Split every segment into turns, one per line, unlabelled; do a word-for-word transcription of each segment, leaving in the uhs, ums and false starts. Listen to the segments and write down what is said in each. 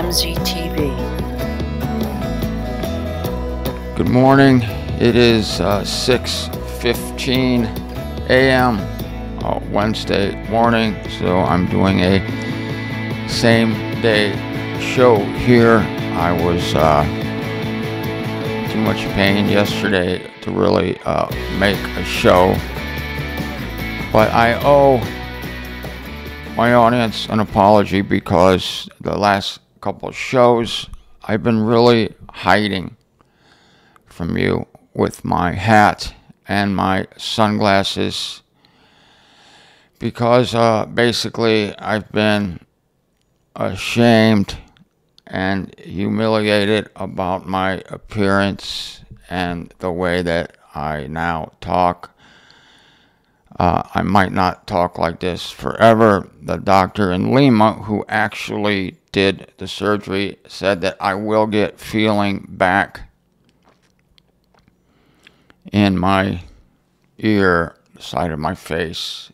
M Z T V.
Good morning. It is uh, six fifteen a.m. Uh, Wednesday morning, so I'm doing a same day show here. I was uh, too much pain yesterday to really uh, make a show, but I owe my audience an apology because the last couple of shows I've been really hiding from you with my hat and my sunglasses because uh, basically I've been ashamed and humiliated about my appearance and the way that I now talk. Uh, I might not talk like this forever. The doctor in Lima who actually did the surgery said that I will get feeling back in my ear, the side of my face,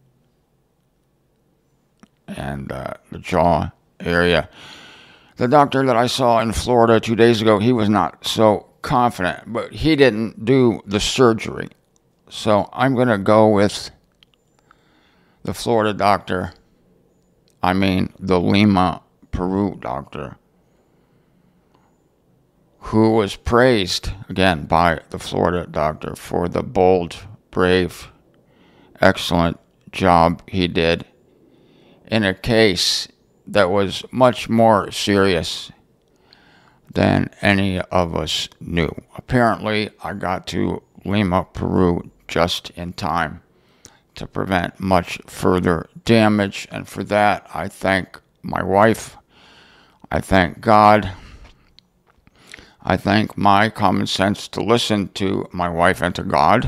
and uh, the jaw area. The doctor that I saw in Florida two days ago, he was not so confident, but he didn't do the surgery. So I'm going to go with the Florida doctor, I mean the Lima, Peru doctor, who was praised, again, by the Florida doctor for the bold, brave, excellent job he did in a case that was much more serious than any of us knew. Apparently, I got to Lima, Peru just in time to prevent much further damage, and for that, I thank my wife, I thank God, I thank my common sense to listen to my wife and to God.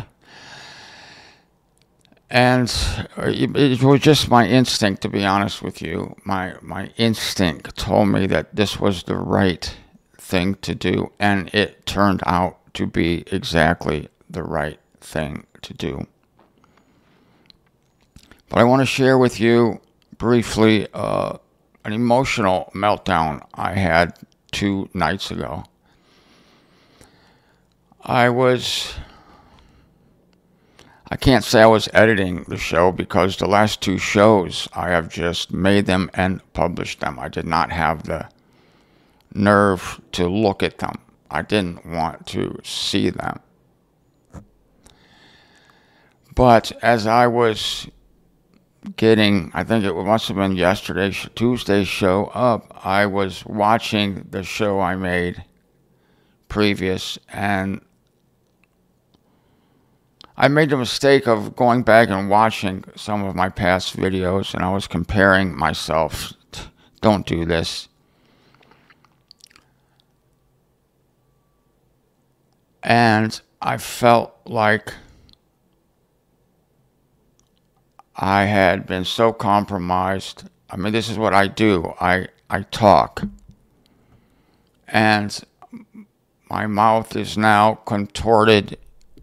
And it was just my instinct, to be honest with you. My my instinct told me that this was the right thing to do, and it turned out to be exactly the right thing to do. But I want to share with you briefly uh, an emotional meltdown I had two nights ago. I was... I can't say I was editing the show because the last two shows I have just made them and published them. I did not have the nerve to look at them. I didn't want to see them. But as I was getting, I think it must have been yesterday's, Tuesday's show up, I was watching the show I made previous, and I made the mistake of going back and watching some of my past videos, and I was comparing myself. Don't do this. And I felt like I had been so compromised. I mean, this is what I do. I, I talk. And my mouth is now contorted.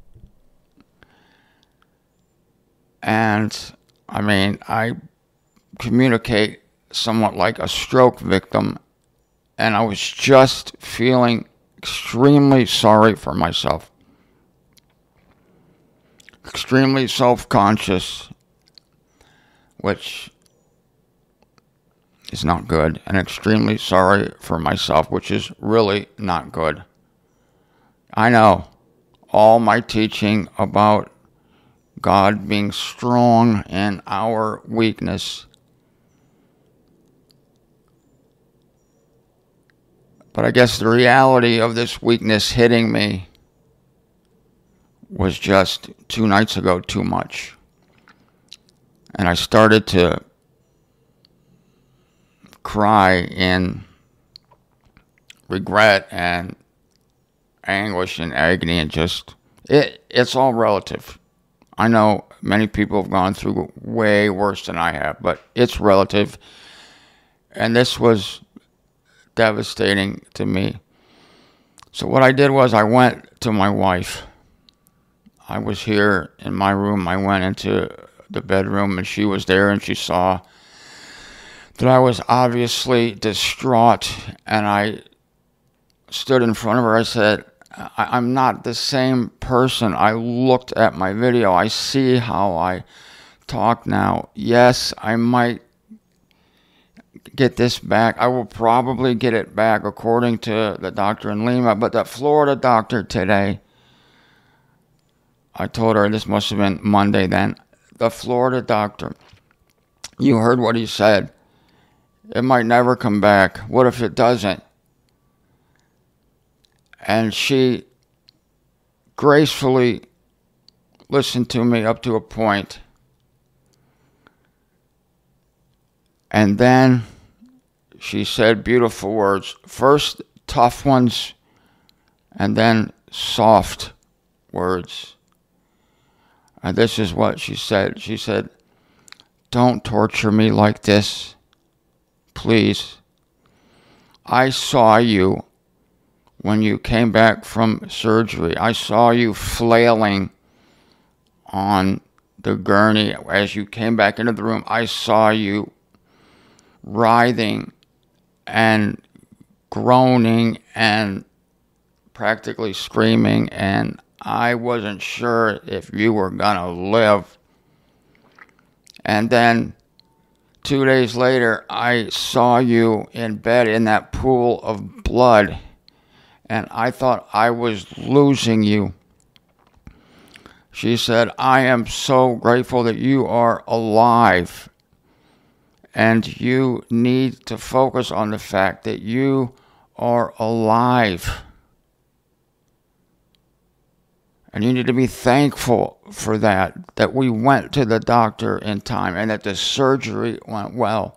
And, I mean, I communicate somewhat like a stroke victim, and I was just feeling extremely sorry for myself. Extremely self-conscious, which is not good, and extremely sorry for myself, which is really not good. I know all my teaching about God being strong in our weakness. But I guess the reality of this weakness hitting me was just two nights ago too much. And I started to cry in regret and anguish and agony, and just, it it's all relative. I know many people have gone through way worse than I have, but it's relative. And this was devastating to me. So what I did was I went to my wife. I was here in my room. I went into the bedroom, and she was there, and she saw that I was obviously distraught, and I stood in front of her. I said, I- I'm not the same person. I looked at my video. I see how I talk now. Yes, I might get this back. I will probably get it back according to the doctor in Lima, but the Florida doctor today, I told her, this must have been Monday then, the Florida doctor, you heard what he said. It might never come back. What if it doesn't? And she gracefully listened to me up to a point. And then she said beautiful words. First tough ones, and then soft words. And this is what she said. She said, don't torture me like this, please. I saw you when you came back from surgery. I saw you flailing on the gurney as you came back into the room. I saw you writhing and groaning and practically screaming, and I wasn't sure if you were gonna live. And then two days later, I saw you in bed in that pool of blood, and I thought I was losing you. She said, I am so grateful that you are alive, and you need to focus on the fact that you are alive. And you need to be thankful for that, that we went to the doctor in time and that the surgery went well.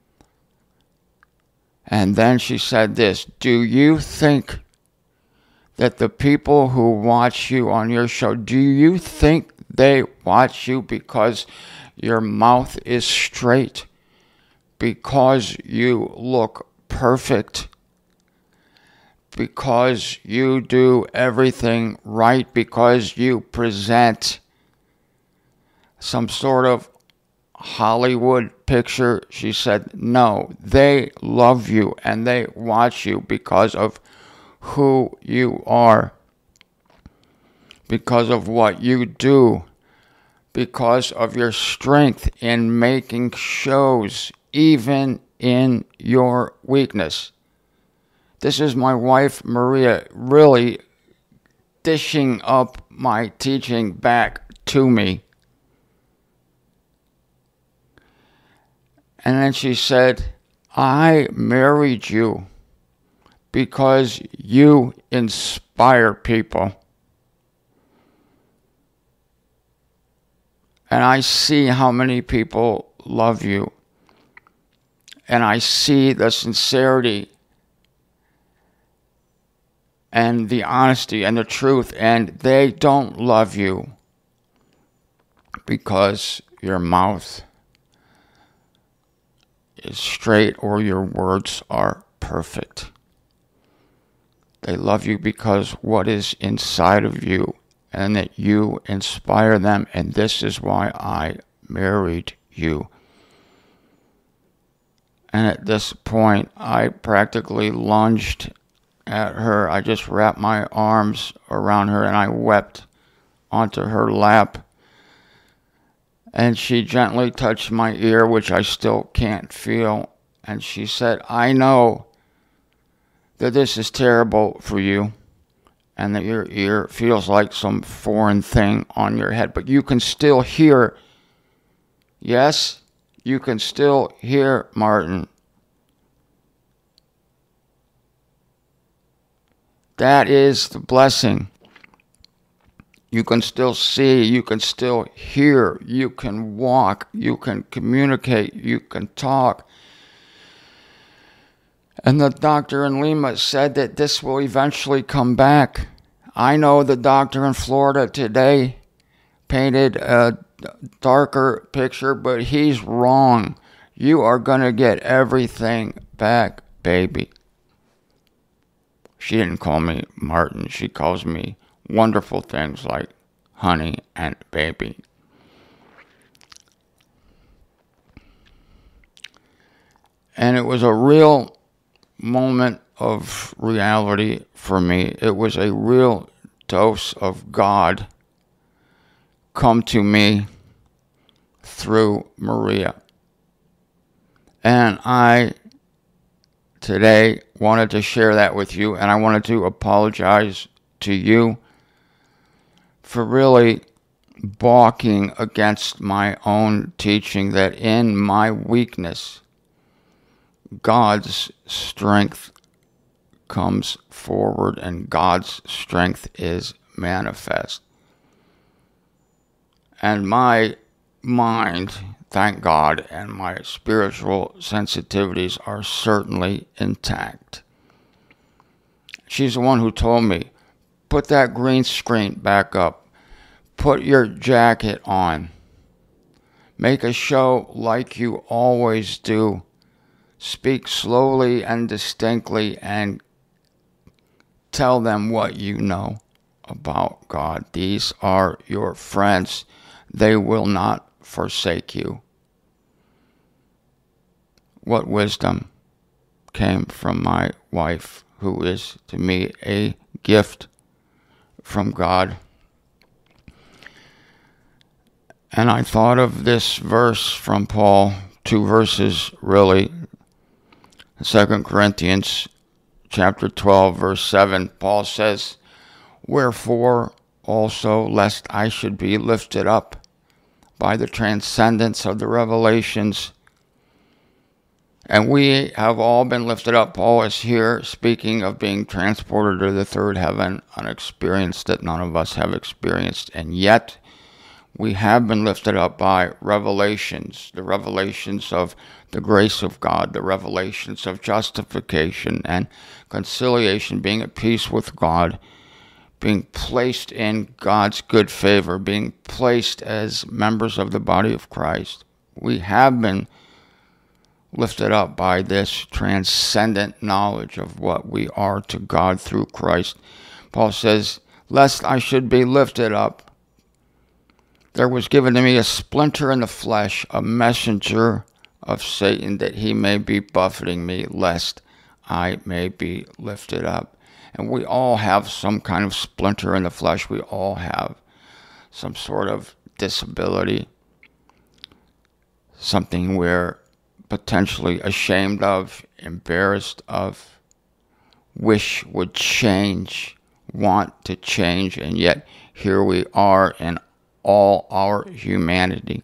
And then she said this, do you think that the people who watch you on your show, do you think they watch you because your mouth is straight? Because you look perfect? Because you do everything right? Because you present some sort of Hollywood picture? She said, no, they love you and they watch you because of who you are, because of what you do, because of your strength in making shows, even in your weakness. This is my wife, Maria, really dishing up my teaching back to me. And then she said, I married you because you inspire people. And I see how many people love you. And I see the sincerity and the honesty and the truth, and they don't love you because your mouth is straight or your words are perfect. They love you because what is inside of you, and that you inspire them, and this is why I married you. And at this point, I practically lunged at her. I just wrapped my arms around her and I wept onto her lap. And she gently touched my ear, which I still can't feel. And she said, I know that this is terrible for you and that your ear feels like some foreign thing on your head, but you can still hear. Yes, you can still hear, Martin. That is the blessing. You can still see, you can still hear, you can walk, you can communicate, you can talk. And the doctor in Lima said that this will eventually come back. I know the doctor in Florida today painted a darker picture, but he's wrong. You are going to get everything back, baby. She didn't call me Martin. She calls me wonderful things like honey and baby. And it was a real moment of reality for me. It was a real dose of God come to me through Maria. And I today wanted to share that with you, and I wanted to apologize to you for really balking against my own teaching that in my weakness, God's strength comes forward and God's strength is manifest. And my mind, thank God, and my spiritual sensitivities are certainly intact. She's the one who told me, put that green screen back up. Put your jacket on. Make a show like you always do. Speak slowly and distinctly and tell them what you know about God. These are your friends. They will not forsake you. What wisdom came from my wife, who is to me a gift from God. And I thought of this verse from Paul, two verses really. Second Corinthians chapter twelve, verse seven, Paul says, wherefore also, lest I should be lifted up by the transcendence of the revelations. And we have all been lifted up. Paul is here speaking of being transported to the third heaven, an experience that none of us have experienced. And yet, we have been lifted up by revelations, the revelations of the grace of God, the revelations of justification and conciliation, being at peace with God, being placed in God's good favor, being placed as members of the body of Christ. We have been lifted up by this transcendent knowledge of what we are to God through Christ. Paul says, lest I should be lifted up, there was given to me a splinter in the flesh, a messenger of Satan, that he may be buffeting me, lest I may be lifted up. And we all have some kind of splinter in the flesh. We all have some sort of disability, something we're potentially ashamed of, embarrassed of, wish would change, want to change, and yet here we are in all our humanity.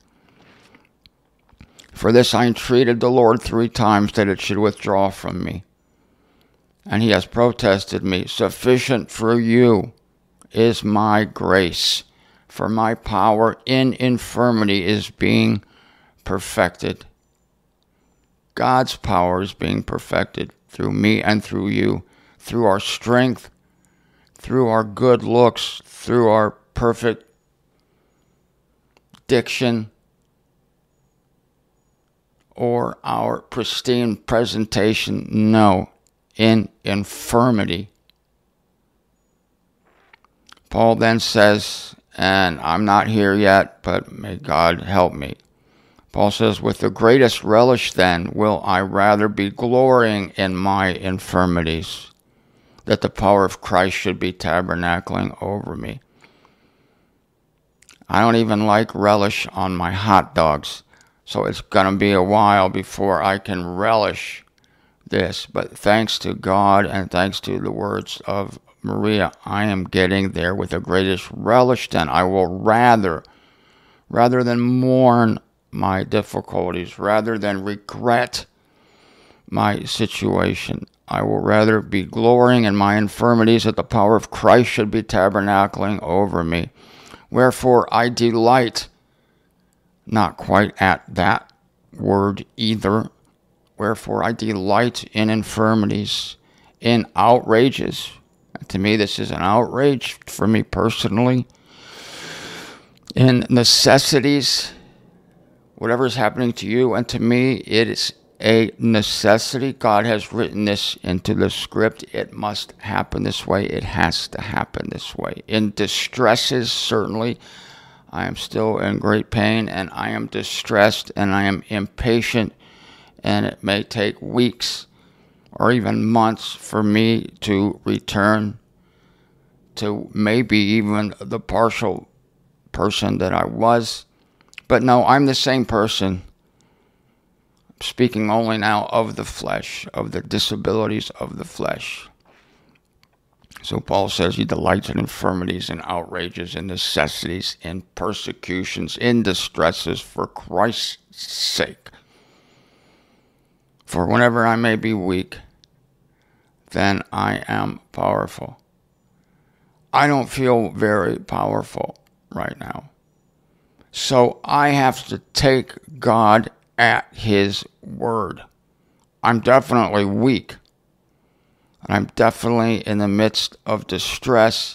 For this I entreated the Lord three times that it should withdraw from me. And he has protested me, sufficient for you is my grace, for my power in infirmity is being perfected. God's power is being perfected through me and through you, through our strength, through our good looks, through our perfect diction, or our pristine presentation. No, in infirmity. Paul then says, and I'm not here yet, but may God help me. Paul says, with the greatest relish then will I rather be glorying in my infirmities, that the power of Christ should be tabernacling over me. I don't even like relish on my hot dogs, so it's going to be a while before I can relish this. But thanks to God and thanks to the words of Maria, I am getting there with the greatest relish. Then I will rather, rather than mourn my difficulties, rather than regret my situation, I will rather be glorying in my infirmities, that the power of Christ should be tabernacling over me. Wherefore I delight, not quite at that word either. Wherefore I delight in infirmities, in outrages. To me, this is an outrage for me personally. In necessities, whatever is happening to you and to me, it is a necessity. God has written this into the script. It must happen this way. It has to happen this way. In distresses, certainly, I am still in great pain, and I am distressed, and I am impatient, and it may take weeks or even months for me to return to maybe even the partial person that I was. But no, I'm the same person, speaking only now of the flesh, of the disabilities of the flesh. So Paul says he delights in infirmities and outrages and necessities, in persecutions, in distresses for Christ's sake. For whenever I may be weak, then I am powerful. I don't feel very powerful right now. So I have to take God at his word. I'm definitely weak. And I'm definitely in the midst of distress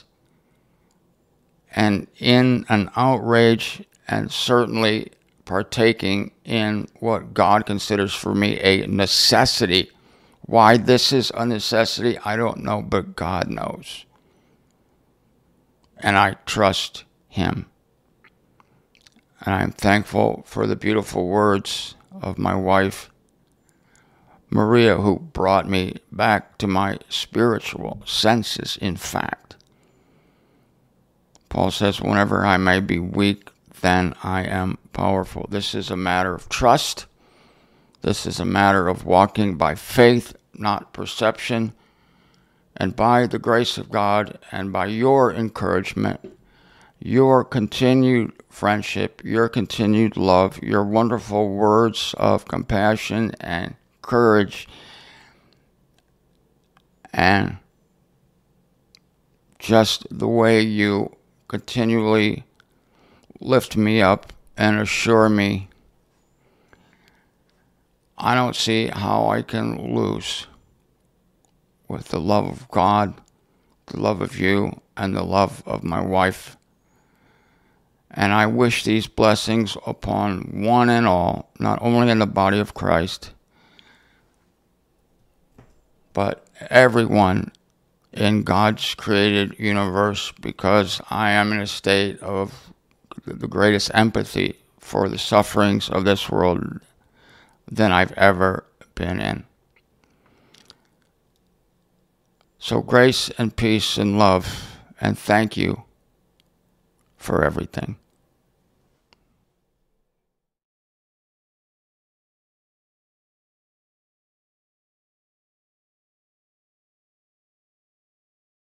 and in an outrage, and certainly partaking in what God considers for me a necessity. Why this is a necessity, I don't know, but God knows. And I trust him. And I'm thankful for the beautiful words of my wife, Maria, who brought me back to my spiritual senses, in fact. Paul says, whenever I may be weak, then I am powerful. This is a matter of trust. This is a matter of walking by faith, not perception. And by the grace of God and by your encouragement, your continued friendship, your continued love, your wonderful words of compassion and courage, and just the way you continually lift me up and assure me, I don't see how I can lose with the love of God, the love of you, and the love of my wife. And I wish these blessings upon one and all, not only in the body of Christ, but everyone in God's created universe, because I am in a state of the greatest empathy for the sufferings of this world than I've ever been in. So grace and peace and love, and thank you for everything.